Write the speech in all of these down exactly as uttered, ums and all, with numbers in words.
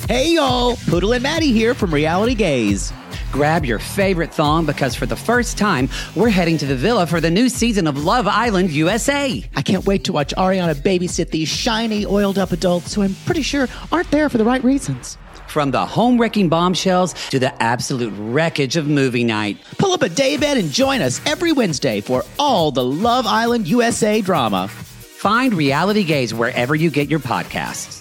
Hey, y'all. Poodle and Maddie here from Reality Gaze. Grab your favorite thong because for the first time, we're heading to the villa for the new season of Love Island U S A. I can't wait to watch Ariana babysit these shiny, oiled-up adults who I'm pretty sure aren't there for the right reasons. From the home-wrecking bombshells to the absolute wreckage of movie night. Pull up a daybed and join us every Wednesday for all the Love Island U S A drama. Find Reality Gaze wherever you get your podcasts.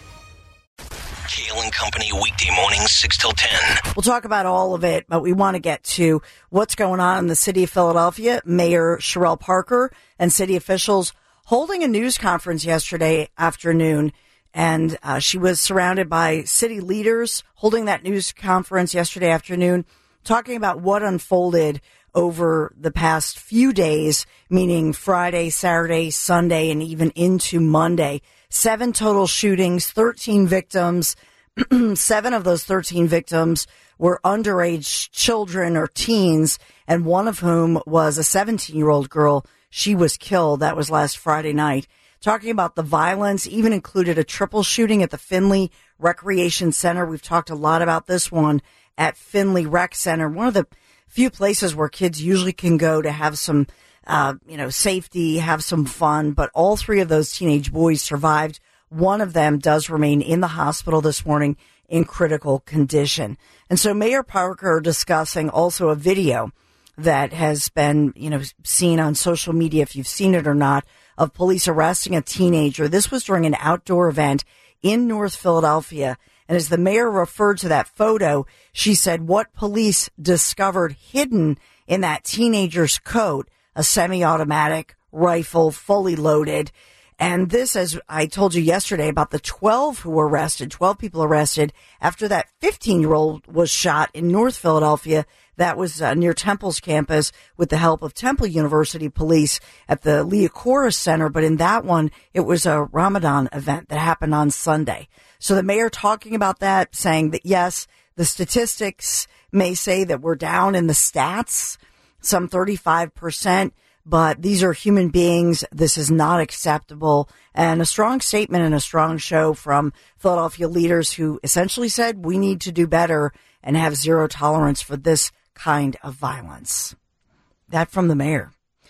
Kale and Company weekday mornings, six till ten. We'll talk about all of it, but we want to get to what's going on in the city of Philadelphia. Mayor Cherelle Parker and city officials holding a news conference yesterday afternoon. And uh, she was surrounded by city leaders holding that news conference yesterday afternoon, talking about what unfolded over the past few days, meaning Friday, Saturday, Sunday, and even into Monday. Seven total shootings, thirteen victims. Seven of those thirteen victims were underage children or teens, and one of whom was a seventeen-year-old girl. She was killed. That was last Friday night. Talking about the violence, even included a triple shooting at the Finley Recreation Center. We've talked a lot about this one at Finley Rec Center, one of the few places where kids usually can go to have some, uh, you know, safety, have some fun. But all three of those teenage boys survived. One of them does remain in the hospital this morning in critical condition. And so Mayor Parker discussing also a video that has been, you know, seen on social media, if you've seen it or not, of police arresting a teenager. This was during an outdoor event in North Philadelphia. And as the mayor referred to that photo, she said what police discovered hidden in that teenager's coat, a semi-automatic rifle, fully loaded. And this, as I told you yesterday, about the twelve who were arrested, twelve people arrested after that fifteen-year-old was shot in North Philadelphia. That was uh, near Temple's campus with the help of Temple University police at the Liacouras Center. But in that one, it was a Ramadan event that happened on Sunday. So the mayor talking about that, saying that, yes, the statistics may say that we're down in the stats, some thirty-five percent. But these are human beings. This is not acceptable. And a strong statement and a strong show from Philadelphia leaders who essentially said we need to do better and have zero tolerance for this kind of violence. That from the mayor.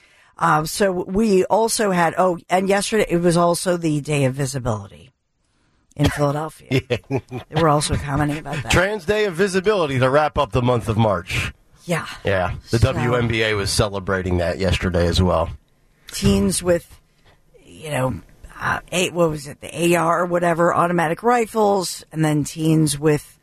Uh, so we also had, oh, and yesterday it was also the Day of Visibility in Philadelphia. Yeah. They were also commenting about that. Trans Day of Visibility to wrap up the month of March. Yeah. Yeah. The so, W N B A was celebrating that yesterday as well. Teens with, you know, uh, eight, what was it, the A R or whatever, automatic rifles, and then teens with,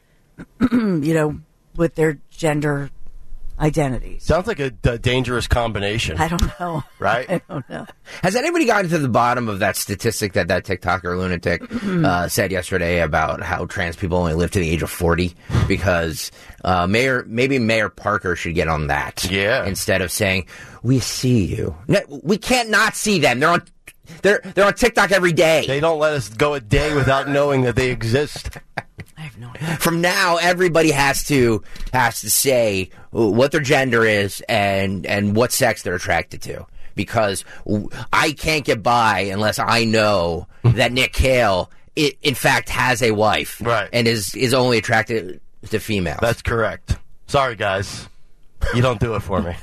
you know, with their gender identities. Sounds like a, a dangerous combination. I don't know. Right? I don't know. Has anybody gotten to the bottom of that statistic that that TikToker lunatic uh, said yesterday about how trans people only live to the age of forty? Because uh, Mayor, maybe Mayor Parker should get on that. Yeah. Instead of saying, we see you. No, we can't not see them. They're on, they're, they're on TikTok every day. They don't let us go a day without knowing that they exist. I have no idea. From now, everybody has to has to say what their gender is and and what sex they're attracted to, because I can't get by unless I know that Nick Cale, it, in fact, has a wife, right, and is is only attracted to females. That's correct. Sorry, guys, you don't do it for me.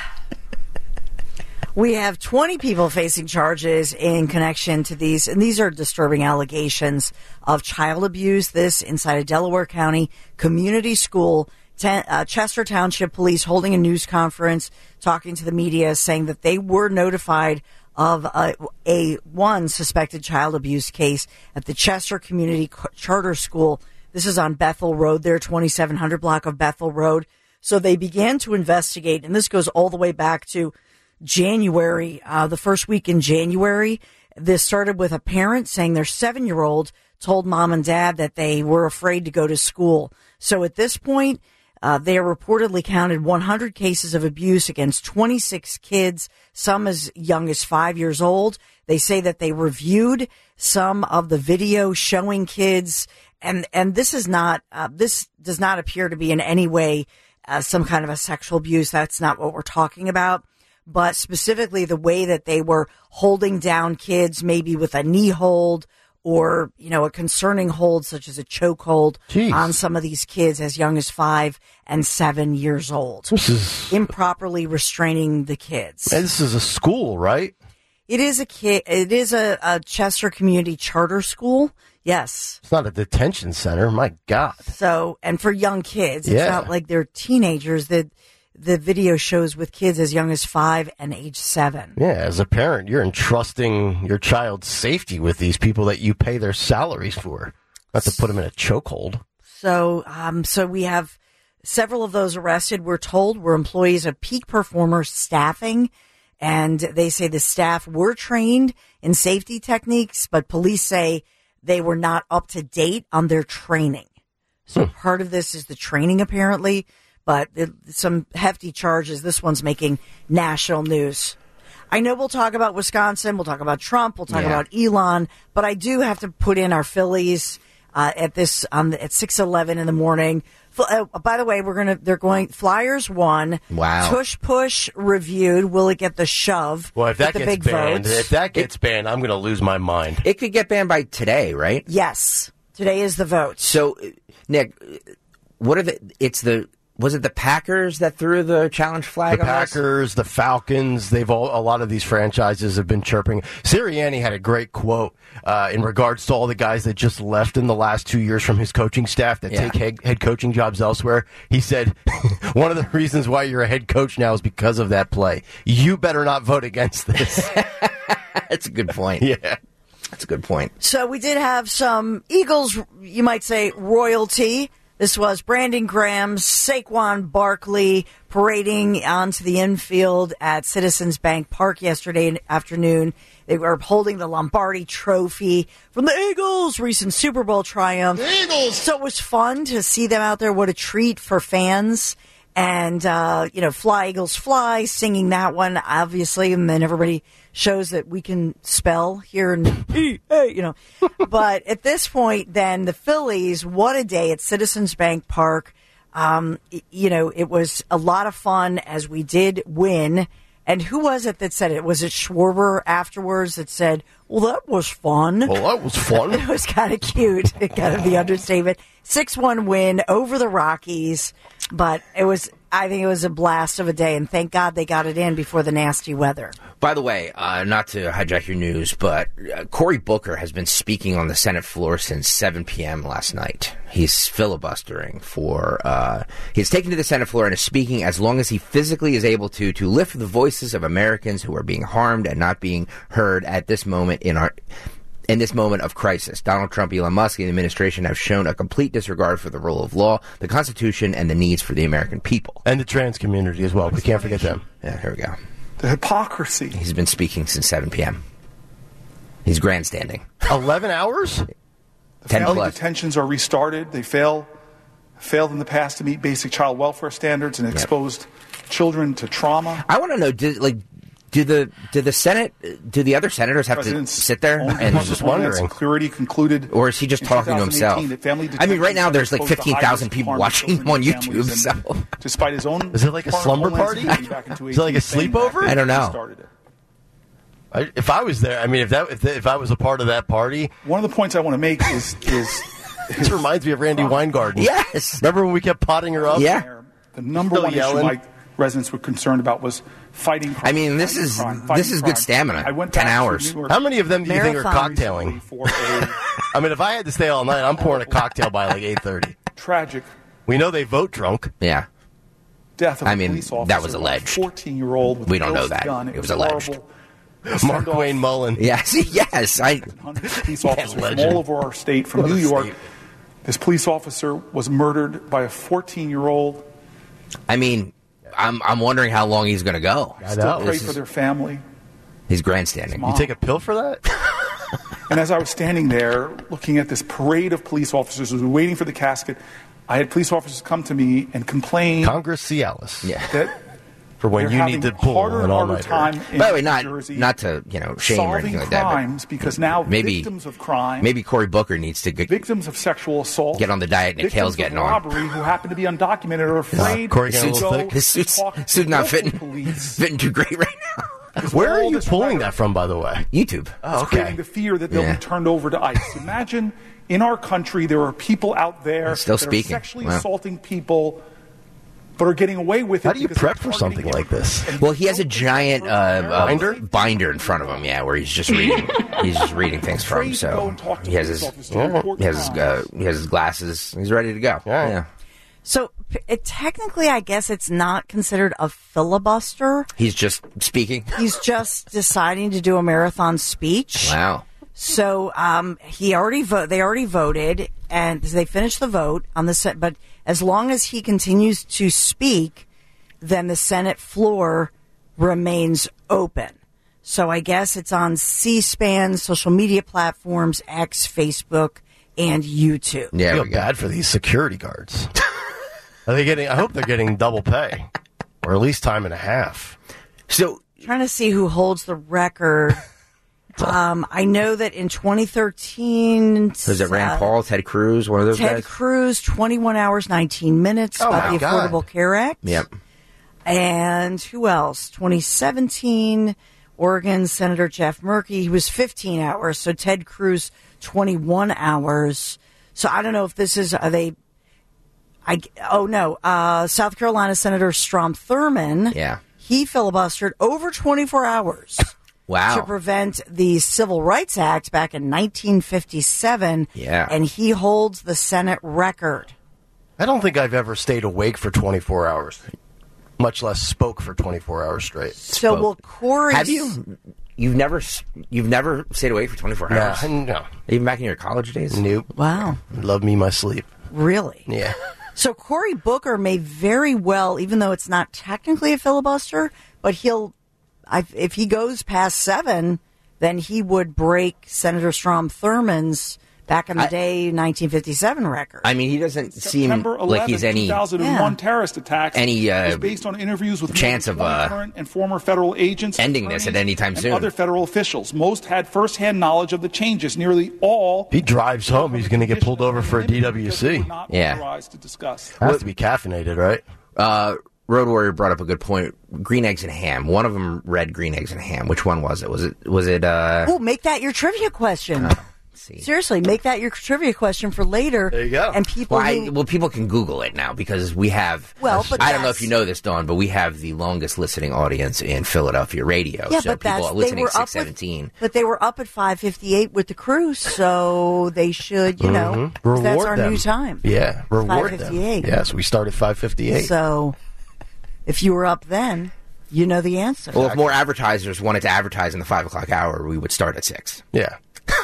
We have twenty people facing charges in connection to these, and these are disturbing allegations of child abuse. This inside a Delaware County community school. Ten, uh, Chester Township Police holding a news conference, talking to the media, saying that they were notified of a, a one suspected child abuse case at the Chester Community Charter School. This is on Bethel Road, their twenty-seven hundred block of Bethel Road. So they began to investigate, and this goes all the way back to January, uh, the first week in January. This started with a parent saying their seven-year-old told mom and dad that they were afraid to go to school. So at this point, uh, they reportedly counted one hundred cases of abuse against twenty-six kids, some as young as five years old. They say that they reviewed some of the video showing kids, and, and this is not, uh, this does not appear to be in any way uh, some kind of a sexual abuse. That's not what we're talking about. But specifically the way that they were holding down kids, maybe with a knee hold or, you know, a concerning hold such as a chokehold Jeez. on some of these kids as young as five and seven years old. This is improperly restraining the kids. and this is a school, right? It is a kid. It is a, a Chester Community Charter School. Yes. It's not a detention center. My God. So, and for young kids, it's Yeah. not like they're teenagers. That the video shows with kids as young as five and age seven. Yeah, as a parent, you're entrusting your child's safety with these people that you pay their salaries for, not to put them in a chokehold. So, um, so we have several of those arrested. We're told were employees of Peak Performers Staffing, and they say the staff were trained in safety techniques, but police say they were not up to date on their training. So part of this is the training, apparently, but it, some hefty charges. This one's making national news. I know we'll talk about Wisconsin, we'll talk about Trump, we'll talk Yeah. about Elon, but I do have to put in our Phillies uh, at this on the, at six eleven in the morning. F- uh, by the way, we're gonna they're going Flyers won. Wow. Tush Push reviewed. Will it get the shove? Well, if that with the gets big banned, votes? if that gets banned, I'm going to lose my mind. It could get banned by today, right? Yes, today is the vote. So, uh, Nick, uh, what are the? It's the. Was it the Packers that threw the challenge flag The on us? Packers, the Falcons, they've all, a lot of these franchises have been chirping. Sirianni had a great quote uh, in regards to all the guys that just left in the last two years from his coaching staff that Yeah. take head, head coaching jobs elsewhere. He said, one of the reasons why you're a head coach now is because of that play. You better not vote against this. That's a good point. Yeah. That's a good point. So we did have some Eagles, you might say, royalty. This was Brandon Graham, Saquon Barkley parading onto the infield at Citizens Bank Park yesterday afternoon. They were holding the Lombardi Trophy from the Eagles' recent Super Bowl triumph. Eagles! So it was fun to see them out there. What a treat for fans. And, uh, you know, Fly Eagles Fly, singing that one, obviously, and then everybody shows that we can spell here and, hey, you know. But at this point, then, the Phillies, what a day at Citizens Bank Park. Um, you know, it was a lot of fun as we did win. And who was it that said it? Was it Schwarber afterwards that said, well, that was fun? Well, that was fun. It was kind of cute. It kind of the understatement. six one win over the Rockies. But it was, I think it was a blast of a day. And thank God they got it in before the nasty weather. By the way, uh, not to hijack your news, but uh, Cory Booker has been speaking on the Senate floor since seven p.m. last night. He's filibustering for, uh, he's taken to the Senate floor and is speaking as long as he physically is able to, to lift the voices of Americans who are being harmed and not being heard at this moment in our, in this moment of crisis. Donald Trump, Elon Musk, and the administration have shown a complete disregard for the rule of law, the Constitution, and the needs for the American people. And the trans community as well. We can't forget them. Yeah, here we go. The hypocrisy. He's been speaking since seven p.m. He's grandstanding. eleven hours? The ten family plus. detentions are restarted. They fail, failed in the past to meet basic child welfare standards and exposed children to trauma. I want to know, do, like, do the do the Senate, do the other senators have to President's sit there own and Department just of Homeland wondering. Security concluded, or is he just in talking to himself? twenty eighteen that family I mean, right now detentions there's like have exposed the fifteen thousand high-risk people harm to watching children him on and YouTube. families, So and despite his own, Is it like a Department of slumber Homeland party? Security back in Is it like a twenty eighteen saying sleepover? that I don't know. started it. I, if I was there, I mean, if that if, if I was a part of that party, One of the points I want to make is is this reminds me of Randy Weingarten. yes, Remember when we kept potting her up? Yeah. the number Still one yelling? issue my residents were concerned about was fighting crime. I mean, this fighting is- crime, this fighting is good crime. stamina. I went ten back to hours. New York How many of them do you think are Marathon. cocktailing? for a I mean, if I had to stay all night, I'm pouring a cocktail by like eight thirty. tragic We know they vote drunk. yeah. death of I a mean, police officer. that was alleged. fourteen-year-old with We a don't know ghost that. gun. It was was alleged. horrible. Mark Send-off. Wayne Mullen. Yes, yes. I Hundreds of police officers from legend. all over our state, from What a New York. state. This police officer was murdered by a fourteen-year-old. I mean, I'm I'm wondering how long he's going to go. I Still know. pray This for is- their family. He's grandstanding. Mom. You take a pill for that? And as I was standing there looking at this parade of police officers who were waiting for the casket, I had police officers come to me and complain Congress Cialis. Yeah. that For when they're you having need to pull harder an and harder all-nighter. time in By the way, not New Jersey not to you know shame or solving anything like that. crimes But because now maybe victims of crime, maybe Cory Booker needs to get, victims of sexual assault, get on the diet Nick victims Hale's of getting on. robbery who happen to be undocumented are afraid Corey to getting a His little go thick? His suit's, talk to suit's not local fitting police fitting too great right now. Where are all you this pulling rhetoric that from, by the way? YouTube. Oh, is creating okay. the fear that they'll Yeah. be turned over to ICE. Imagine in our country there are people out there He's still that speaking. are sexually Wow. assaulting people, but are getting away with it. How do you because prep they're for something targeting like this? immigrants. And Well, he has a don't giant uh, protect uh, Binder? binder in front of him, yeah, where he's just reading. he's just reading things from. Afraid to go So and talk to he has police his officers to report he has his, uh, crimes. he has his glasses. He's ready to go. Yeah. yeah. So p- it, technically, I guess it's not considered a filibuster. He's just speaking. He's just deciding to do a marathon speech. Wow. So um, he already vo- they already voted, and they finished the vote on the Senate. But as long as he continues to speak, then the Senate floor remains open. So I guess it's on C-SPAN, social media platforms, X, Facebook, and YouTube. Yeah, I we feel go. bad for these security guards. Are they getting? I hope they're getting double pay, or at least time and a half. So Trying to see who holds the record. um, I know that in twenty thirteen, was it Rand uh, Paul, Ted Cruz, one of those Ted guys? Cruz, twenty-one hours, nineteen minutes, Oh, about my the God. Affordable Care Act. Yep. And who else? twenty seventeen, Oregon Senator Jeff Murphy, he was fifteen hours. So Ted Cruz, twenty-one hours. So I don't know if this is, are they, I, oh no, uh, South Carolina Senator Strom Thurmond. Yeah. He filibustered over twenty-four hours. Wow. To prevent the Civil Rights Act back in nineteen fifty-seven. Yeah. And he holds the Senate record. I don't think I've ever stayed awake for twenty-four hours, much less spoke for twenty-four hours straight. So Spoke. will Corey... Have you? You've never s- you've never stayed awake for twenty-four Nah, hours? no, Even back in your college days? nope. Wow. Love me my sleep. Really? Yeah. So Cory Booker may very well, even though it's not technically a filibuster, but he'll, I, if he goes past seven, then he would break Senator Strom Thurmond's back in the I- day nineteen fifty-seven record. I mean, he doesn't seem September like he's any two thousand one Yeah. terrorist attacks any, uh, was based on interviews with chance more than of, uh, twenty current and former federal agents, ending this at attorneys, any time and soon. Other federal officials. Most had firsthand knowledge of the changes. Nearly all. If he drives home, he's going to get pulled over for a D W C. Were not Yeah. authorized to discuss. Has to be caffeinated, right? Uh, Road Warrior brought up a good point. Green eggs and ham. One of them read green eggs and ham. Which one was it? Was it? Was it? Uh, Oh, make that your trivia question. let's see. Seriously, make that your trivia question for later. There you go. And people Well, I, who, well, people can Google it now because we have. Well, but I don't know that's- if you know this, Dawn, but we have the longest listening audience in Philadelphia radio. yeah, so but people that's are they listening were six up seventeen. with, but they were up at five fifty-eight with the crew, so they should, you know, Reward that's our them. new time. Yeah, reward them. five fifty-eight. Yes, we start at five fifty-eight. So if you were up then, you know the answer. Well, if more advertisers wanted to advertise in the five o'clock hour, we would start at six. Yeah,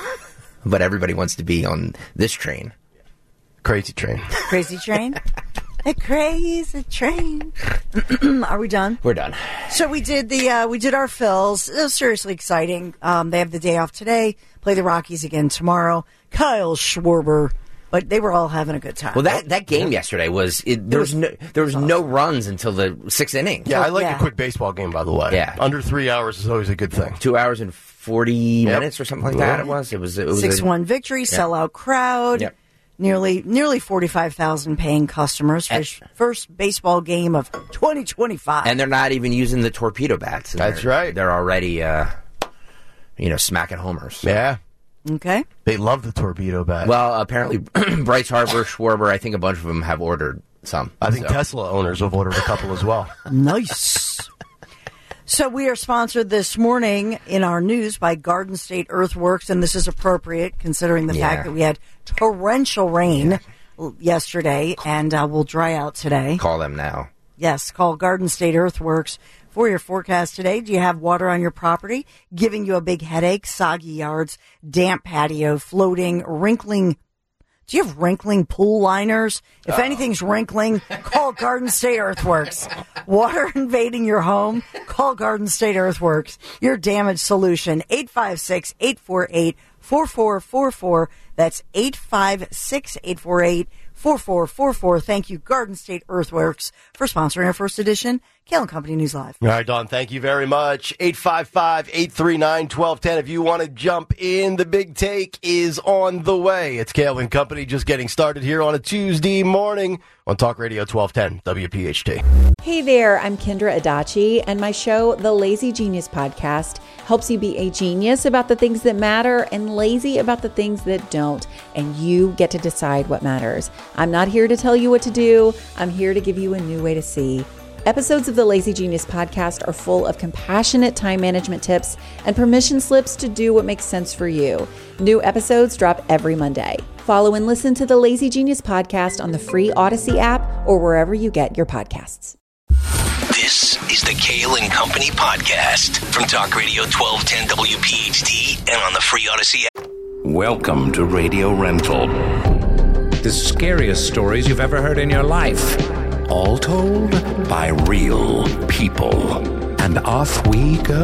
But everybody wants to be on this train. crazy train. Crazy train. The crazy train. Are we done? We're done. So we did the uh, we did our fills. It was seriously exciting. Um, they have the day off today. Play the Rockies again tomorrow. Kyle Schwarber, but they were all having a good time. Well, that, that game yesterday was it, there was no there was no runs until the sixth inning. Yeah, I like yeah. a quick baseball game, by the way. Yeah. Under three hours is always a good thing. Two hours and forty Yep. minutes or something like that. It was. It was. It was six a- one victory, sellout crowd. Yep. Nearly nearly forty five thousand paying customers. And- First, first baseball game of twenty twenty five. and they're not even using the torpedo bats. And That's they're- right. They're already, uh, you know, smacking homers. Yeah, Okay. they love the torpedo bat. Well, apparently, Bryce Harper, Schwarber, I think a bunch of them have ordered some. I think So- Tesla owners have ordered a couple as well. Nice. So we are sponsored this morning in our news by Garden State Earthworks, and this is appropriate considering the Yeah. fact that we had torrential rain l- yesterday and uh, will dry out today. Call them now. Yes, call Garden State Earthworks for your forecast today. Do you have water on your property giving you a big headache, soggy yards, damp patio, floating, wrinkling? Do you have wrinkling pool liners? If anything's wrinkling, call Garden State Earthworks. Water invading your home? Call Garden State Earthworks. Your damage solution, eight five six, eight four eight, four four four four. That's eight five six, eight four eight, four four four four. Thank you, Garden State Earthworks, for sponsoring our first edition Kale and Company News Live. All right, Dawn, thank you very much. eight five five, eight three nine, one two one zero. If you want to jump in, the big take is on the way. It's Kale and Company just getting started here on a Tuesday morning on Talk Radio twelve ten W P H T. Hey there, I'm Kendra Adachi, and my show, The Lazy Genius Podcast, helps you be a genius about the things that matter and lazy about the things that don't, and you get to decide what matters. I'm not here to tell you what to do. I'm here to give you a new way to see. Episodes of the Lazy Genius Podcast are full of compassionate time management tips and permission slips to do what makes sense for you. New episodes drop every Monday. Follow and listen to the Lazy Genius Podcast on the free Odyssey app or wherever you get your podcasts. This is the Kale and Company Podcast from Talk Radio twelve ten W P H T and on the free Odyssey app. Welcome to Radio Rental. The scariest stories you've ever heard in your life. All told by real people. And off we go.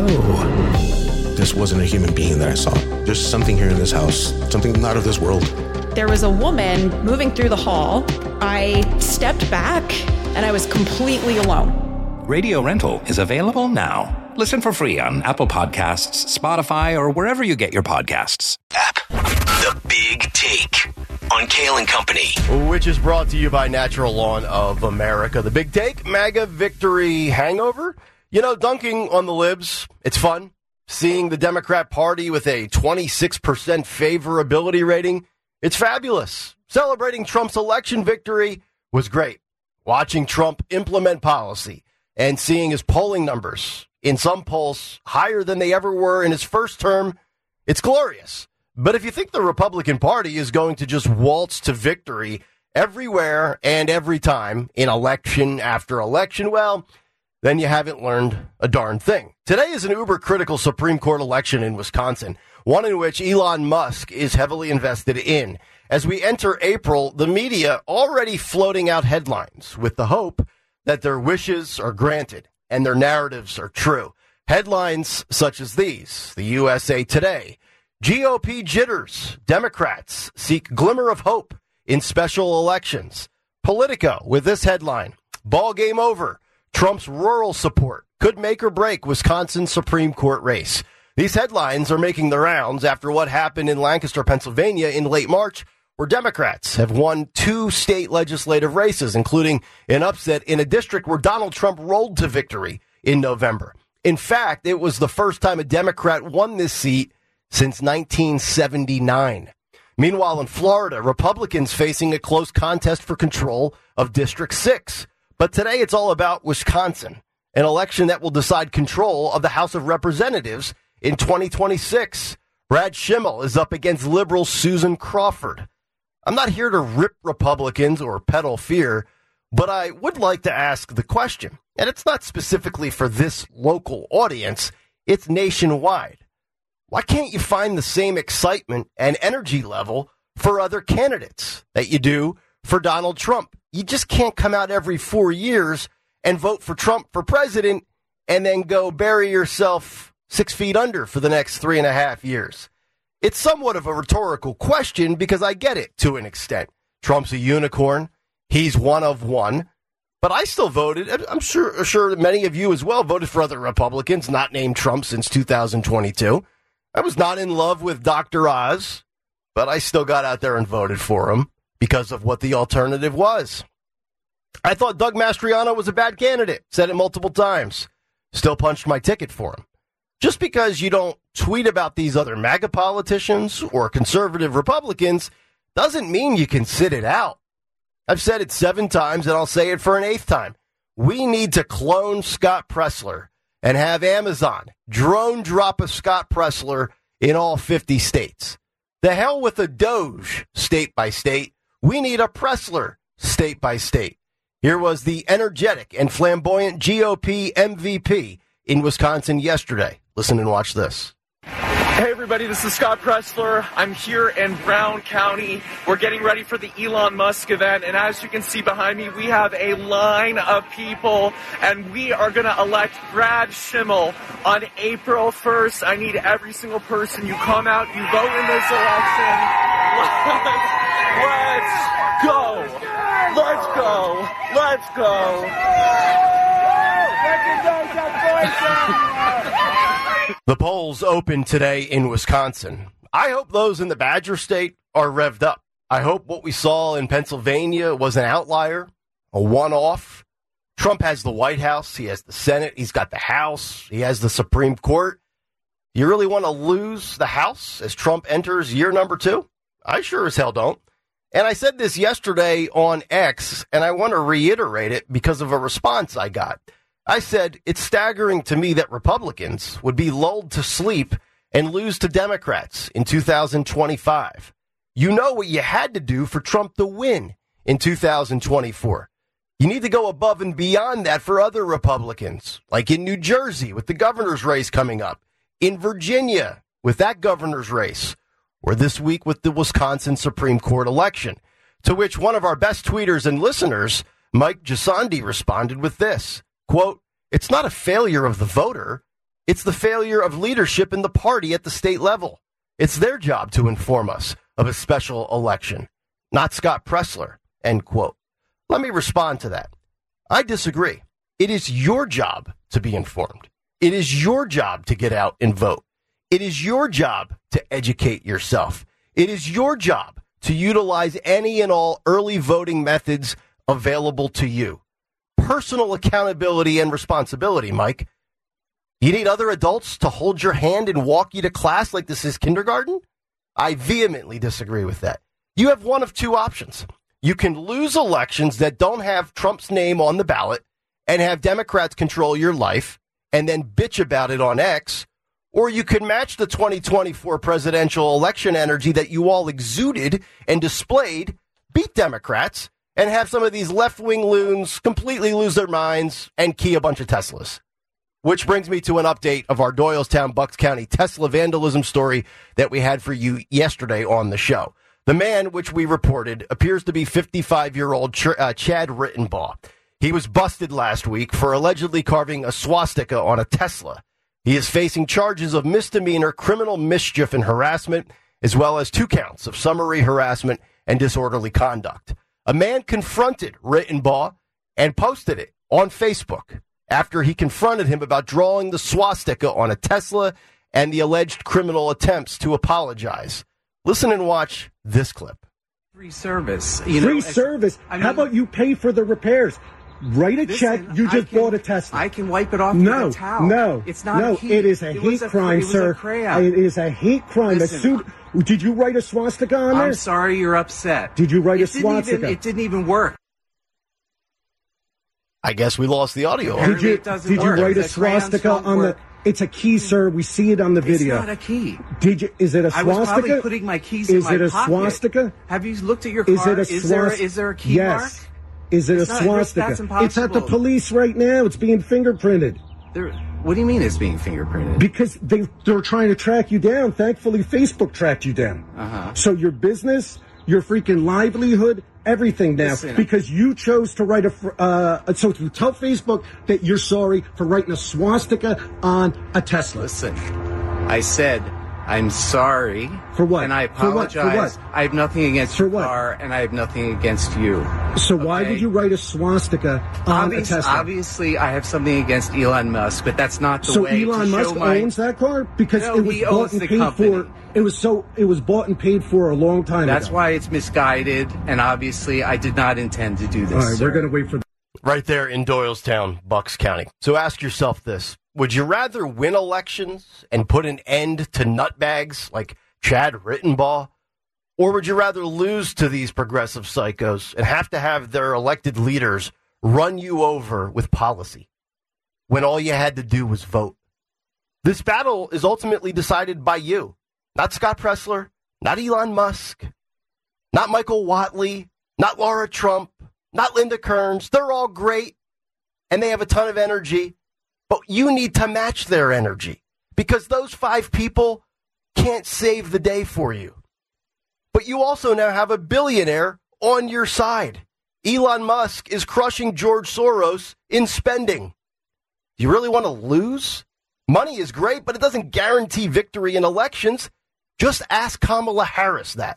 This wasn't a human being that I saw. There's something here in this house, something not of this world. There was a woman moving through the hall. I stepped back and I was completely alone. Radio Rental is available now. Listen for free on Apple Podcasts, Spotify, or wherever you get your podcasts. App. The Big Take on Kale and Company. Which is brought to you by Natural Lawn of America. The Big Take, MAGA victory hangover. You know, dunking on the libs, it's fun. Seeing the Democrat Party with a twenty-six percent favorability rating, it's fabulous. Celebrating Trump's election victory was great. Watching Trump implement policy and seeing his polling numbers, in some polls higher than they ever were in his first term, it's glorious. But if you think the Republican Party is going to just waltz to victory everywhere and every time in election after election, well, then you haven't learned a darn thing. Today is an uber-critical Supreme Court election in Wisconsin, one in which Elon Musk is heavily invested in. As we enter April, the media already floating out headlines with the hope that their wishes are granted and their narratives are true. Headlines such as these, the U S A Today, G O P jitters, Democrats seek glimmer of hope in special elections. Politico with this headline, ball game over, Trump's rural support could make or break Wisconsin Supreme Court race. These headlines are making the rounds after what happened in Lancaster, Pennsylvania in late March, where Democrats have won two state legislative races, including an upset in a district where Donald Trump rolled to victory in November. In fact, it was the first time a Democrat won this seat since nineteen seventy-nine. Meanwhile, in Florida, Republicans facing a close contest for control of District six. But today it's all about Wisconsin, an election that will decide control of the House of Representatives in twenty twenty-six. Brad Schimmel is up against liberal Susan Crawford. I'm not here to rip Republicans or peddle fear, but I would like to ask the question, and it's not specifically for this local audience, it's nationwide. Why can't you find the same excitement and energy level for other candidates that you do for Donald Trump? You just can't come out every four years and vote for Trump for president and then go bury yourself six feet under for the next three and a half years. It's somewhat of a rhetorical question because I get it to an extent. Trump's a unicorn. He's one of one. But I still voted. I'm sure, sure many of you as well voted for other Republicans not named Trump since two thousand twenty-two. I was not in love with Doctor Oz, but I still got out there and voted for him because of what the alternative was. I thought Doug Mastriano was a bad candidate. Said it multiple times. Still punched my ticket for him. Just because you don't tweet about these other MAGA politicians or conservative Republicans doesn't mean you can sit it out. I've said it seven times, and I'll say it for an eighth time. We need to clone Scott Presler and have Amazon drone drop a Scott Presler in all fifty states. The hell with a Doge state by state. We need a Presler state by state. Here was the energetic and flamboyant G O P M V P in Wisconsin yesterday. Listen and watch this. Hey everybody, this is Scott Presler. I'm here in Brown County. We're getting ready for the Elon Musk event, and as you can see behind me, we have a line of people, and we are going to elect Brad Schimmel on April first. I need every single person. You come out, you vote in this election. Let's go. Let's go. Let's go. The polls open today in Wisconsin. I hope those in the Badger State are revved up. I hope what we saw in Pennsylvania was an outlier, a one-off. Trump has the White House. He has the Senate. He's got the House. He has the Supreme Court. You really want to lose the House as Trump enters year number two? I sure as hell don't. And I said this yesterday on X, and I want to reiterate it because of a response I got. I said, it's staggering to me that Republicans would be lulled to sleep and lose to Democrats in two thousand twenty-five. You know what you had to do for Trump to win in two thousand twenty-four. You need to go above and beyond that for other Republicans, like in New Jersey with the governor's race coming up, in Virginia with that governor's race, or this week with the Wisconsin Supreme Court election, to which one of our best tweeters and listeners, Mike Gisandi, responded with this, quote, it's not a failure of the voter. It's the failure of leadership in the party at the state level. It's their job to inform us of a special election, not Scott Presler, end quote. Let me respond to that. I disagree. It is your job to be informed. It is your job to get out and vote. It is your job to educate yourself. It is your job to utilize any and all early voting methods available to you. Personal accountability and responsibility, Mike. You need other adults to hold your hand and walk you to class like this is kindergarten? I vehemently disagree with that. You have one of two options. You can lose elections that don't have Trump's name on the ballot and have Democrats control your life and then bitch about it on X, or you can match the twenty twenty-four presidential election energy that you all exuded and displayed, beat Democrats, and have some of these left-wing loons completely lose their minds and key a bunch of Teslas. Which brings me to an update of our Doylestown, Bucks County Tesla vandalism story that we had for you yesterday on the show. The man, which we reported, appears to be fifty-five-year-old Ch- uh, Chad Rittenbaugh. He was busted last week for allegedly carving a swastika on a Tesla. He is facing charges of misdemeanor criminal mischief and harassment, as well as two counts of summary harassment and disorderly conduct. A man confronted Rittenbaugh and posted it on Facebook after he confronted him about drawing the swastika on a Tesla and the alleged criminal attempts to apologize. Listen and watch this clip. Free service. You know, Free service? I mean, how about you pay for the repairs? Write a listen, check. You just can, bought a Tesla. I can wipe it off no, with a towel. No, it's not no. a heat. It is a it hate a, crime, it was sir. A crayon. It is a hate crime. Listen, a suit. Did you write a swastika on there? I'm sorry you're upset. Did you write it a swastika? Even, it didn't even work. I guess we lost the audio. Did you, did you write a swastika on work. the... It's a key, sir. We see it on the video. It's not a key. Did you? Is it a swastika? I was probably putting my keys is in my it a pocket. swastika? Have you looked at your car? Is it a is, there, swast- is there a key yes. mark? Is it it's a not, swastika? That's impossible. It's at the police right now. It's being fingerprinted. There, what do you mean it's being fingerprinted? Because they, they're trying to track you down. Thankfully, Facebook tracked you down. Uh-huh. So your business, your freaking livelihood, everything now. Listen. Because you chose to write a... Uh, so to tell Facebook that you're sorry for writing a swastika on a Tesla. Listen, I said... I'm sorry. For what? And I For what? apologize. For what? I have nothing against For your what? car, and I have nothing against you. So okay? why did you write a swastika on Obvious, a Tesla? Obviously, I have something against Elon Musk, but that's not the so way Elon to Musk show my... owns that car because No, it was he bought owns and the paid company. for. It was so it was bought and paid for a long time That's ago. why it's misguided, and obviously, I did not intend to do this. All right, sir. we're going to wait for. Right there in Doylestown, Bucks County. So ask yourself this. Would you rather win elections and put an end to nutbags like Chad Rittenbaugh? Or would you rather lose to these progressive psychos and have to have their elected leaders run you over with policy when all you had to do was vote? This battle is ultimately decided by you, not Scott Presler, not Elon Musk, not Michael Whatley, not Laura Trump, not Linda Kearns. They're all great, and they have a ton of energy, but you need to match their energy because those five people can't save the day for you. But you also now have a billionaire on your side. Elon Musk is crushing George Soros in spending. Do you really want to lose? Money is great, but it doesn't guarantee victory in elections. Just ask Kamala Harris that.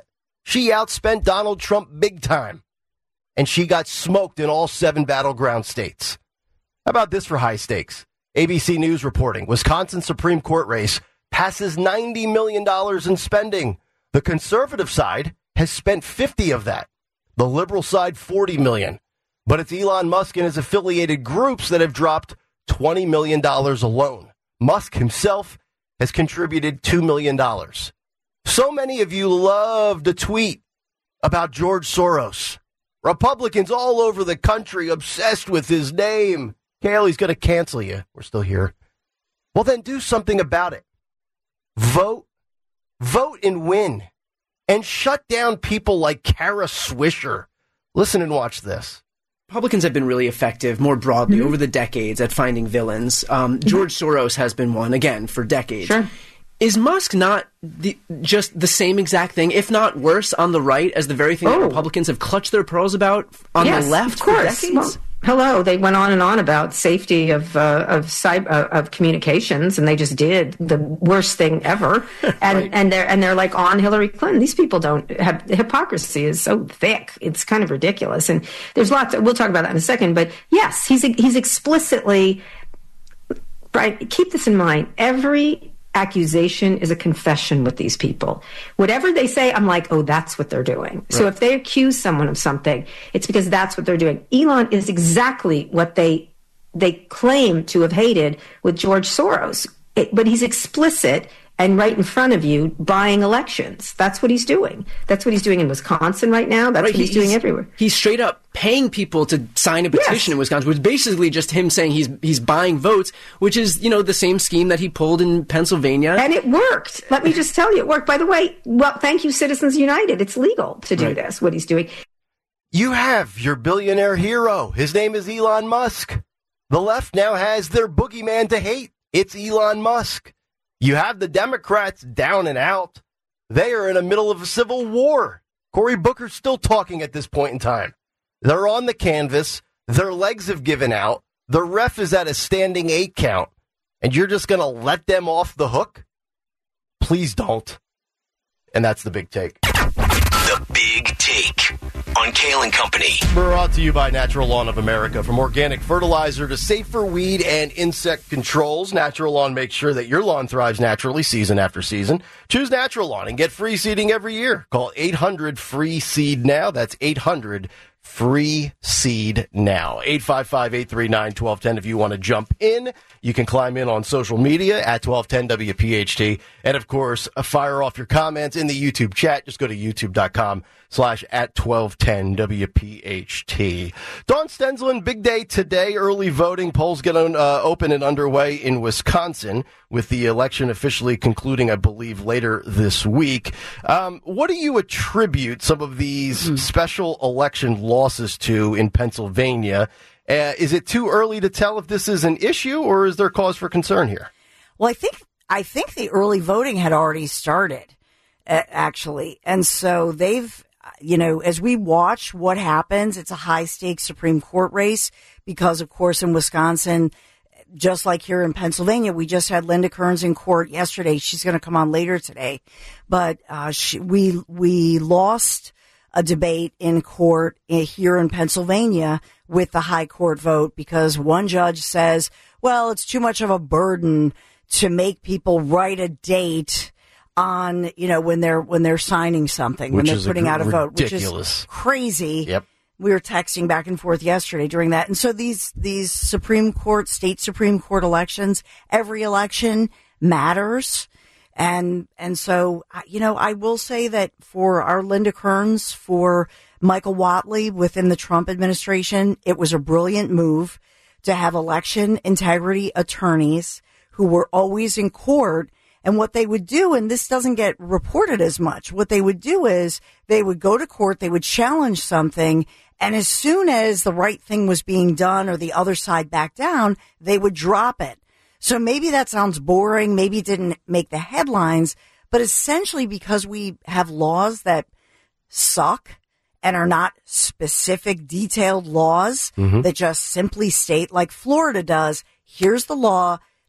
She outspent Donald Trump big time. And she got smoked in all seven battleground states. How about this for high stakes? A B C News reporting, Wisconsin Supreme Court race passes ninety million dollars in spending. The conservative side has spent fifty of that. The liberal side, forty million dollars. But it's Elon Musk and his affiliated groups that have dropped twenty million dollars alone. Musk himself has contributed two million dollars. So many of you love to tweet about George Soros. Republicans all over the country obsessed with his name. Kale, he's going to cancel you. We're still here. Well, then do something about it. Vote. Vote and win. And shut down people like Kara Swisher. Listen and watch this. Republicans have been really effective more broadly mm-hmm. over the decades at finding villains. Um, mm-hmm. George Soros has been one, again, for decades. Sure. Is Musk not the, just the same exact thing, if not worse, on the right as the very thing oh. that Republicans have clutched their pearls about on yes, the left of course. for decades? Well, hello, they went on and on about safety of uh, of cyber, uh, of communications, and they just did the worst thing ever. And right. and they're and they're like on Hillary Clinton. These people don't have the hypocrisy is so thick. It's kind of ridiculous. And there's lots. Of, we'll talk about that in a second. But yes, he's he's explicitly right. Keep this in mind. Every accusation is a confession with these people. Whatever they say, I'm like, oh, that's what they're doing. Right. So if they accuse someone of something, it's because that's what they're doing. Elon is exactly what they they claim to have hated with George Soros. It, but he's explicit and right in front of you buying elections. That's what he's doing. That's what he's doing in Wisconsin right now. That's right, what he's, he's doing everywhere. He's straight up paying people to sign a petition yes. in Wisconsin, which is basically just him saying he's he's buying votes, which is, you know, the same scheme that he pulled in Pennsylvania. And it worked. Let me just tell you, it worked. By the way, well, thank you, Citizens United. It's legal to do right. this, what he's doing. You have your billionaire hero. His name is Elon Musk. The left now has their boogeyman to hate. It's Elon Musk. You have the Democrats down and out. They are in the middle of a civil war. Cory Booker's still talking at this point in time. They're on the canvas. Their legs have given out. The ref is at a standing eight count. And you're just going to let them off the hook? Please don't. And that's the big take. The Big Take on Kale and Company. Brought to you by Natural Lawn of America. From organic fertilizer to safer weed and insect controls, Natural Lawn makes sure that your lawn thrives naturally season after season. Choose Natural Lawn and get free seeding every year. Call eight hundred free seed now. That's eight hundred free seed now. eight five five, eight three nine, one two one zero if you want to jump in. You can climb in on social media at twelve ten W P H T. And, of course, fire off your comments in the YouTube chat. Just go to youtube.com slash at 1210 WPHT. Dawn Stensland, big day today. Early voting. Polls get on, uh, open and underway in Wisconsin, with the election officially concluding, I believe, later this week. Um, what do you attribute some of these mm. special election losses to in Pennsylvania? Uh, is it too early to tell if this is an issue, or is there cause for concern here? Well, I think I think the early voting had already started, uh, actually. And so they've, you know, as we watch what happens, it's a high-stakes Supreme Court race because, of course, in Wisconsin, just like here in Pennsylvania, we just had Linda Kearns in court yesterday. She's going to come on later today. But uh, she, we we lost a debate in court here in Pennsylvania with the high court vote because one judge says, well, it's too much of a burden to make people write a date on, you know, when they're when they're signing something, which when they're putting a, out a vote, which ridiculous. is crazy. Yep. We were texting back and forth yesterday during that. And so these these Supreme Court, state Supreme Court elections, every election matters. And and so, you know, I will say that for our Linda Kearns, for Michael Whatley within the Trump administration, it was a brilliant move to have election integrity attorneys who were always in court. And what they would do, and this doesn't get reported as much, what they would do is they would go to court, they would challenge something, and as soon as the right thing was being done or the other side backed down, they would drop it. So maybe that sounds boring, maybe it didn't make the headlines, but essentially because we have laws that suck and are not specific, detailed laws mm-hmm. that just simply state, like Florida does, here's the law,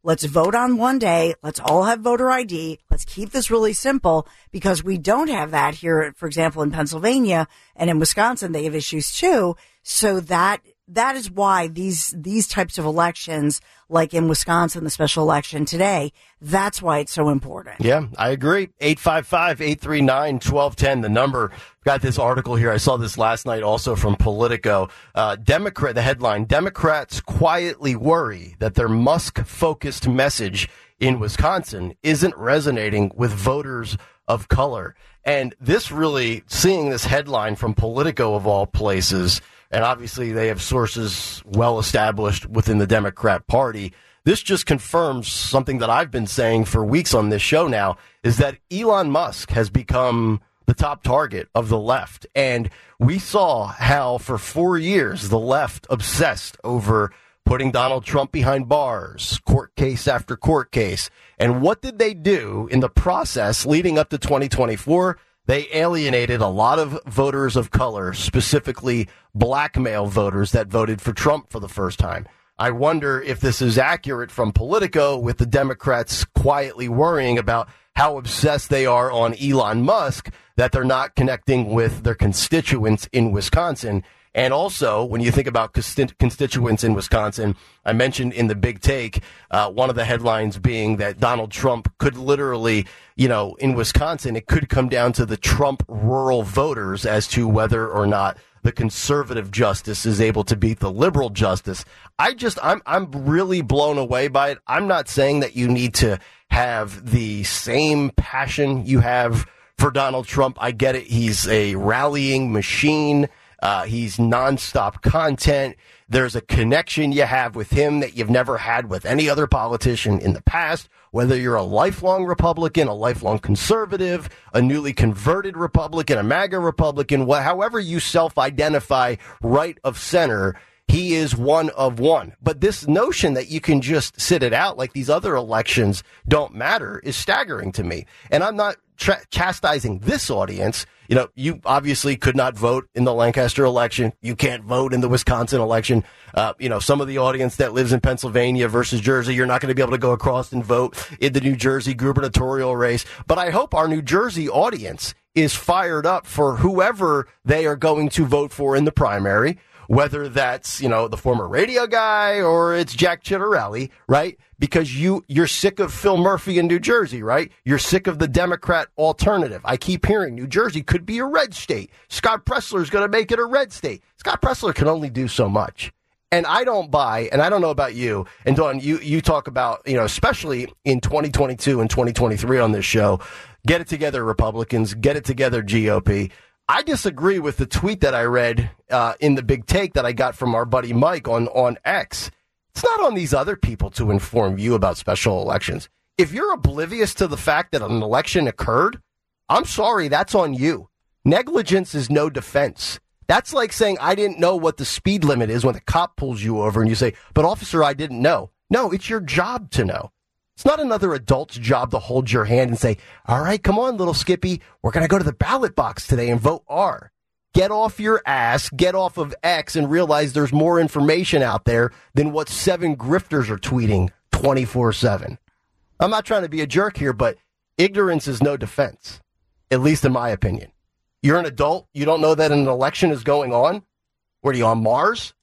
let's vote on one day. Let's all have voter I D. Let's keep this really simple because we don't have that here, for example, in Pennsylvania and in Wisconsin, they have issues too. So that that is why these these types of elections, like in Wisconsin, the special election today, that's why it's so important. Yeah, I agree. eight five five, eight three nine, one two one zero, the number. Got this article here. I saw this last night also from Politico. Uh, Democrat, the headline, Democrats quietly worry that their Musk-focused message in Wisconsin isn't resonating with voters of color. And this really, seeing this headline from Politico of all places, and obviously they have sources well established within the Democrat Party, this just confirms something that I've been saying for weeks on this show now, is that Elon Musk has become the top target of the left. And we saw how for four years the left obsessed over putting Donald Trump behind bars, court case after court case. And what did they do in the process leading up to twenty twenty-four? They alienated a lot of voters of color, specifically black male voters that voted for Trump for the first time. I wonder if this is accurate from Politico, with the Democrats quietly worrying about how obsessed they are on Elon Musk, that they're not connecting with their constituents in Wisconsin. And also, when you think about constituents in Wisconsin, I mentioned in the big take, uh, one of the headlines being that Donald Trump could literally, you know, in Wisconsin, it could come down to the Trump rural voters as to whether or not the conservative justice is able to beat the liberal justice. I just, I'm, I'm really blown away by it. I'm not saying that you need to have the same passion you have for Donald Trump. I get it. He's a rallying machine. Uh, he's nonstop content. There's a connection you have with him that you've never had with any other politician in the past, whether you're a lifelong Republican, a lifelong conservative, a newly converted Republican, a MAGA Republican, wh- however you self-identify right of center, he is one of one. But this notion that you can just sit it out like these other elections don't matter is staggering to me. And I'm not tra- chastising this audience. You know, you obviously could not vote in the Lancaster election. You can't vote in the Wisconsin election. Uh, you know, some of the audience that lives in Pennsylvania versus Jersey, you're not going to be able to go across and vote in the New Jersey gubernatorial race. But I hope our New Jersey audience is fired up for whoever they are going to vote for in the primary, whether that's, you know, the former radio guy or it's Jack Chitterelli, right? Because you, you're sick of Phil Murphy in New Jersey, right? You're sick of the Democrat alternative. I keep hearing New Jersey could be a red state. Scott Presler is going to make it a red state. Scott Presler can only do so much. And I don't buy, and I don't know about you, and Dawn, you, you talk about, you know, especially in twenty twenty-two and twenty twenty-three on this show, get it together, Republicans, get it together, G O P. I disagree with the tweet that I read uh, in the big take that I got from our buddy Mike on, on X. It's not on these other people to inform you about special elections. If you're oblivious to the fact that an election occurred, I'm sorry, that's on you. Negligence is no defense. That's like saying I didn't know what the speed limit is when the cop pulls you over and you say, but officer, I didn't know. No, it's your job to know. It's not another adult's job to hold your hand and say, all right, come on, little Skippy. We're going to go to the ballot box today and vote R. Get off your ass, get off of X, and realize there's more information out there than what seven grifters are tweeting twenty-four seven. I'm not trying to be a jerk here, but ignorance is no defense, at least in my opinion. You're an adult. You don't know that an election is going on? What are you, on Mars?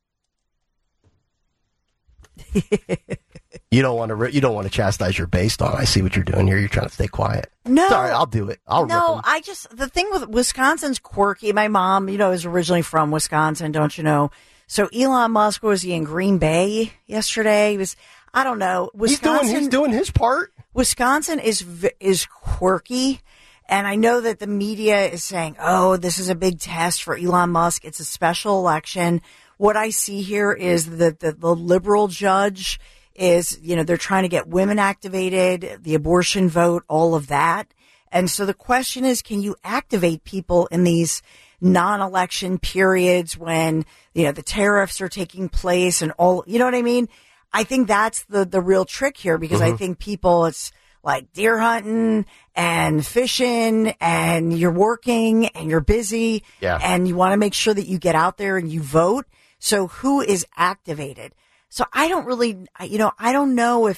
You don't want to. You don't want to chastise your base, Dawn. I see what you're doing here. You're trying to stay quiet. No, sorry, I'll do it. I'll no. rip 'em. I just the thing with Wisconsin's quirky. My mom, you know, is originally from Wisconsin, don't you know? So Elon Musk, was he in Green Bay yesterday? He was. I don't know. Wisconsin, he's doing. He's doing his part. Wisconsin is is quirky. And I know that the media is saying, oh, this is a big test for Elon Musk. It's a special election. What I see here is that the, the liberal judge is, you know, they're trying to get women activated, the abortion vote, all of that. And so the question is, can you activate people in these non-election periods when, you know, the tariffs are taking place and all, you know what I mean? I think that's the, the real trick here, because mm-hmm. I think people, it's like deer hunting and fishing, and you're working and you're busy, yeah. and you want to make sure that you get out there and you vote. So who is activated? So I don't really, you know, I don't know if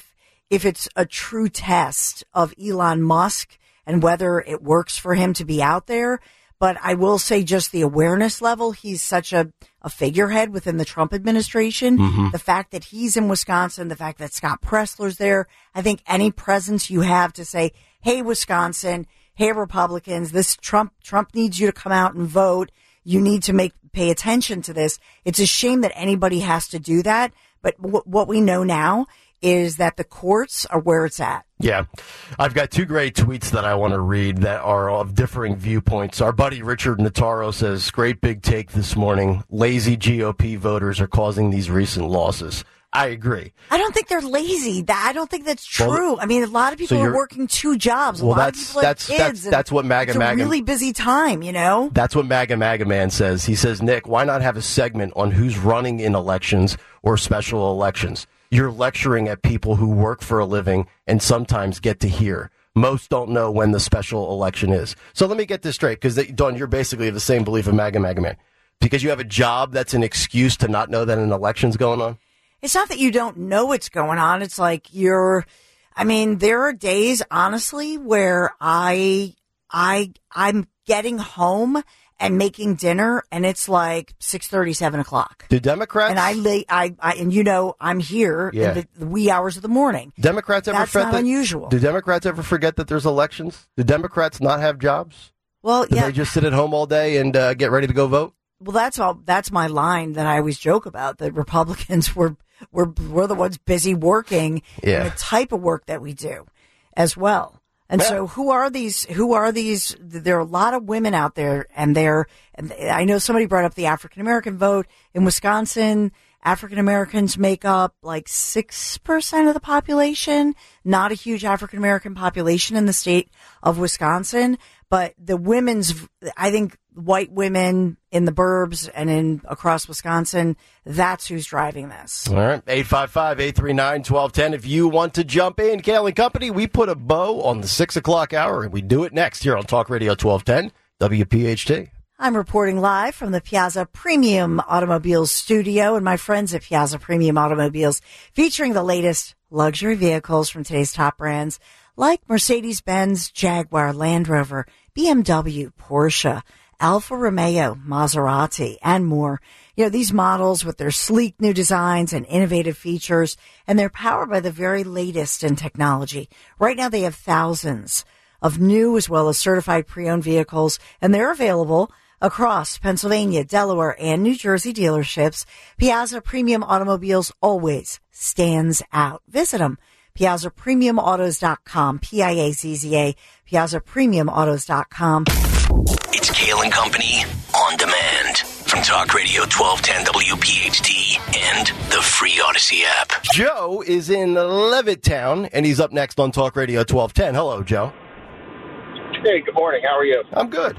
if it's a true test of Elon Musk and whether it works for him to be out there. But I will say just the awareness level, he's such a, a figurehead within the Trump administration. Mhm. The fact that he's in Wisconsin, the fact that Scott Pressler's there, I think any presence you have to say, hey, Wisconsin, hey, Republicans, this Trump, Trump needs you to come out and vote. You need to make, pay attention to this. It's a shame that anybody has to do that. But w- what we know now is that the courts are where it's at. Yeah. I've got two great tweets that I want to read that are of differing viewpoints. Our buddy Richard Notaro says, great big take this morning. Lazy G O P voters are causing these recent losses. I agree. I don't think they're lazy. That I don't think that's true. Well, I mean, a lot of people so are you're- working two jobs. A Well, lot that's- of people that's- have that's- kids. and that's what MAGA It's a MAGA- really busy time, you know. That's what MAGA MAGA Man says. He says, Nick, why not have a segment on who's running in elections or special elections? You're lecturing at people who work for a living and sometimes get to hear. Most don't know when the special election is. So let me get this straight, because, Dawn, you're basically of the same belief of MAGA MAGA Man. Because you have a job, that's an excuse to not know that an election's going on? It's not that you don't know what's going on. It's like you're, I mean, there are days, honestly, where I, I, I'm getting home and making dinner, and it's like six thirty, seven o'clock. Do Democrats? And I, lay, I, I, and you know, I'm here Yeah. in the, the wee hours of the morning. Democrats ever That's forget not that, unusual. Do Democrats ever forget that there's elections? Do Democrats not have jobs? Well, Do yeah. they just sit at home all day and uh, get ready to go vote? Well, that's all. That's my line that I always joke about. That Republicans were were were the ones busy working Yeah. in the type of work that we do, as well. And so, who are these? Who are these? There are a lot of women out there, and they're. And I know somebody brought up the African American vote in Wisconsin. African Americans make up like six percent of the population. Not a huge African American population in the state of Wisconsin, but the women's. I think white women in the burbs and in across Wisconsin. That's who's driving this. All right, eight five five, eight three nine, one two one zero. If you want to jump in, Kale and Company, we put a bow on the six o'clock hour, and we do it next here on Talk Radio twelve ten W P H T. I'm reporting live from the Piazza Premium Automobiles studio and my friends at Piazza Premium Automobiles, featuring the latest luxury vehicles from today's top brands like Mercedes-Benz, Jaguar, Land Rover, B M W, Porsche, Alfa Romeo, Maserati, and more. You know, these models with their sleek new designs and innovative features, and they're powered by the very latest in technology. Right now they have thousands of new as well as certified pre-owned vehicles, and they're available across Pennsylvania, Delaware, and New Jersey dealerships. Piazza Premium Automobiles always stands out. Visit them. Piazza Premium Autos dot com, P I A Z Z A, Piazza Premium Autos dot com. It's Kale and Company on demand from Talk Radio twelve ten W P H T and the free Odyssey app. Joe is in Levittown, and he's up next on Talk Radio twelve ten. Hello, Joe. Hey, good morning. How are you? I'm good.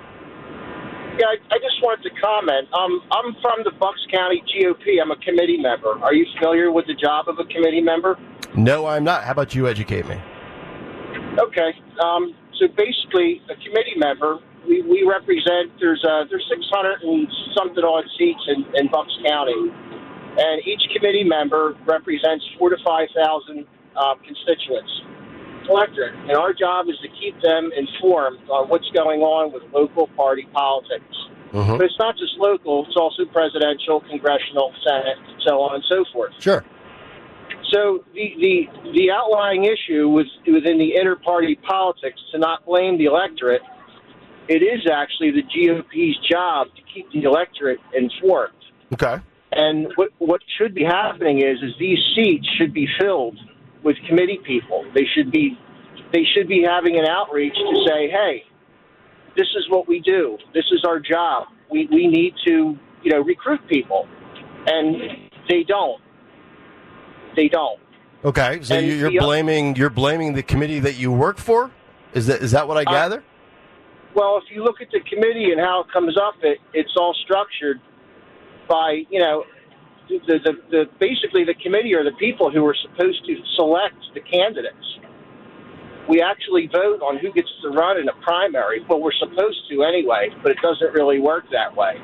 Yeah, I, I just wanted to comment. Um, I'm from the Bucks County G O P. I'm a committee member. Are you familiar with the job of a committee member? No, I'm not. How about you educate me? Okay. Um, so basically, a committee member, we, we represent, there's uh, there's six hundred and something odd seats in, in Bucks County. And each committee member represents four to five thousand uh, constituents. Electorate. And our job is to keep them informed on what's going on with local party politics. Mm-hmm. But it's not just local, it's also presidential, congressional, Senate, so on and so forth. Sure. So the, the, the outlying issue with, within the inter-party politics, to not blame the electorate, it is actually the G O P's job to keep the electorate informed. Okay. And what, what should be happening is, is these seats should be filled with committee people. They should be they should be having an outreach to say, hey, this is what we do. This is our job. We we need to, you know, recruit people. And they don't. They don't. Okay, so And you- you're the oth- blaming you're blaming the committee that you work for? Is that is that what I Uh, gather? Well, if you look at the committee and how it comes up, it it's all structured by, you know, the, the, the basically the committee are the people who are supposed to select the candidates. We actually vote on who gets to run in a primary. Well, we're supposed to anyway, but it doesn't really work that way.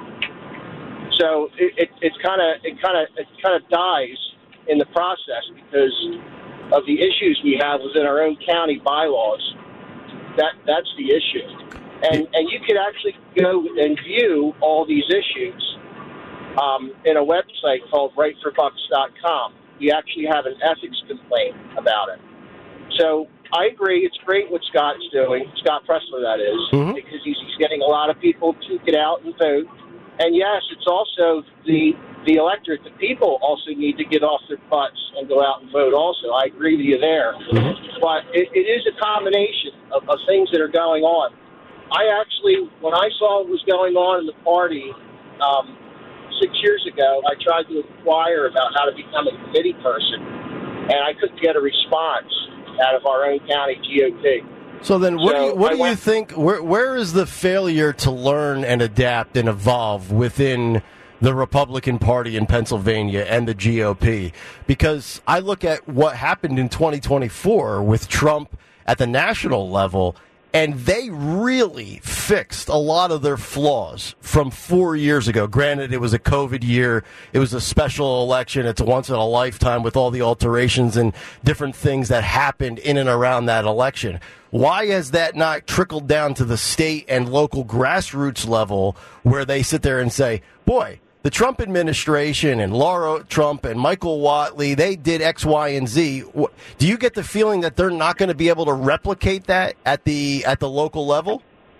So it, it, it's kind of it kind of it kind of dies in the process because of the issues we have within our own county bylaws. That that's the issue, and and you could actually go and view all these issues um, in a website called right for bucks dot com. You actually have an ethics complaint about it. So I agree, it's great what Scott's doing, Scott Presler, that is, mm-hmm. because he's, he's getting a lot of people to get out and vote. And yes, it's also the the electorate, the people also need to get off their butts and go out and vote also. I agree with you there. Mm-hmm. But it, it is a combination of, of things that are going on. I actually, when I saw what was going on in the party um, six years ago, I tried to inquire about how to become a committee person, and I couldn't get a response out of our own county G O P. So then, what so do you, what I do went, you think? Where where is the failure to learn and adapt and evolve within the Republican Party in Pennsylvania and the G O P? Because I look at what happened in twenty twenty-four with Trump at the national level, and they really fixed a lot of their flaws from four years ago. Granted, it was a COVID year. It was a special election. It's a once in a lifetime with all the alterations and different things that happened in and around that election. Why has that not trickled down to the state and local grassroots level where they sit there and say, boy, the Trump administration and Laura Trump and Michael Whatley, they did X, Y, and Z. Do you get the feeling that they're not going to be able to replicate that at the at the local level?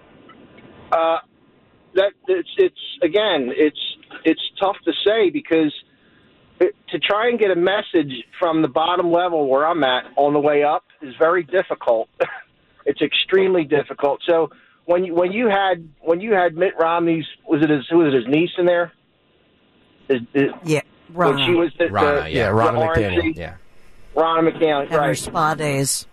Uh, that it's it's again, it's it's tough to say because it, to try and get a message from the bottom level where I'm at on the way up is very difficult. It's extremely difficult. So when you when you had when you had Mitt Romney's was it his who was it, his niece in there? Is, is, yeah, when she was the, Ronna, the, yeah, the Ronna R N C, McDaniel, yeah, Ronna McDaniel, and right? her spa days.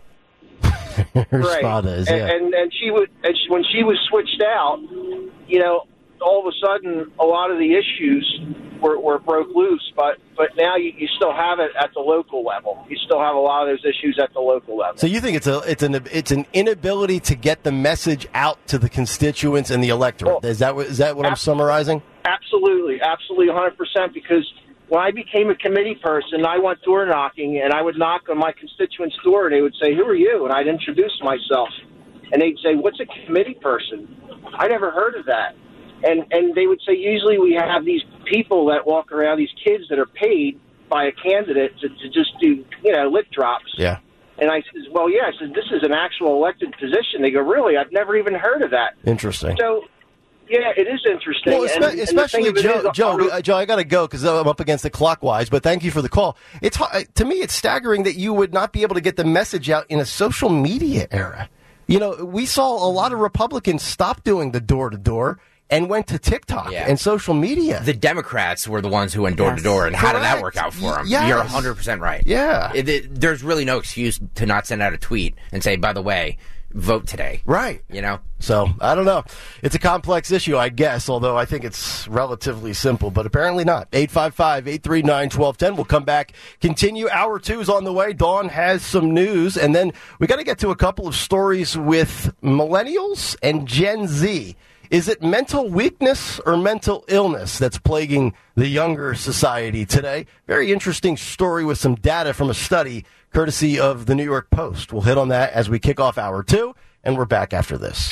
Her right. spa days, and, yeah. and and she was and she, when she was switched out, you know, all of a sudden a lot of the issues were, were broke loose. But but now you, you still have it at the local level. You still have a lot of those issues at the local level. So you think it's a it's an it's an inability to get the message out to the constituents and the electorate? Well, is that what, is that what ab- I'm summarizing? Absolutely, absolutely, one hundred percent. Because when I became a committee person, I went door knocking, and I would knock on my constituents' door, and they would say, "Who are you?" And I'd introduce myself, and they'd say, "What's a committee person?" I never heard of that. And and they would say, usually we have these people that walk around, these kids that are paid by a candidate to, to just do, you know, lip drops. Yeah. And I said, well, yeah, I said, this is an actual elected position. They go, really? I've never even heard of that. Interesting. So, yeah, it is interesting. Well, espe- and, especially and Joe. Is, Joe, uh, Joe, I got to go because I'm up against the clockwise. But thank you for the call. It's to me, it's staggering that you would not be able to get the message out in a social media era. You know, we saw a lot of Republicans stop doing the door to door and went to TikTok Yeah. and social media. The Democrats were the ones who went door to door, and how did that Correct. work out for them? Yes. You're one hundred percent right. Yeah. It, it, there's really no excuse to not send out a tweet and say, by the way, vote today. Right. You know? So, I don't know. It's a complex issue, I guess, although I think it's relatively simple, but apparently not. eight five five, eight three nine, one two one zero. We'll come back, continue. Hour two is on the way. Dawn has some news, and then we got to get to a couple of stories with millennials and Gen Z. Is it mental weakness or mental illness that's plaguing the younger society today? Very interesting story with some data from a study courtesy of the New York Post. We'll hit on that as we kick off hour two, and we're back after this.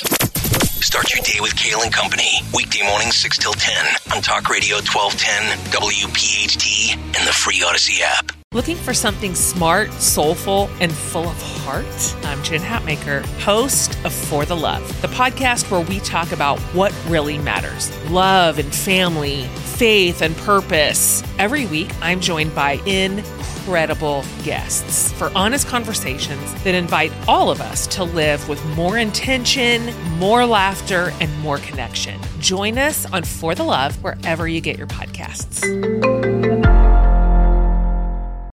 Start your day with Kale and Company. Weekday mornings six till ten on Talk Radio twelve ten, W P H T, and the free Odyssey app. Looking for something smart, soulful, and full of heart? I'm Jen Hatmaker, host of For the Love, the podcast where we talk about what really matters. Love and family, faith and purpose. Every week, I'm joined by incredible guests for honest conversations that invite all of us to live with more intention, more laughter, and more connection. Join us on For the Love wherever you get your podcasts.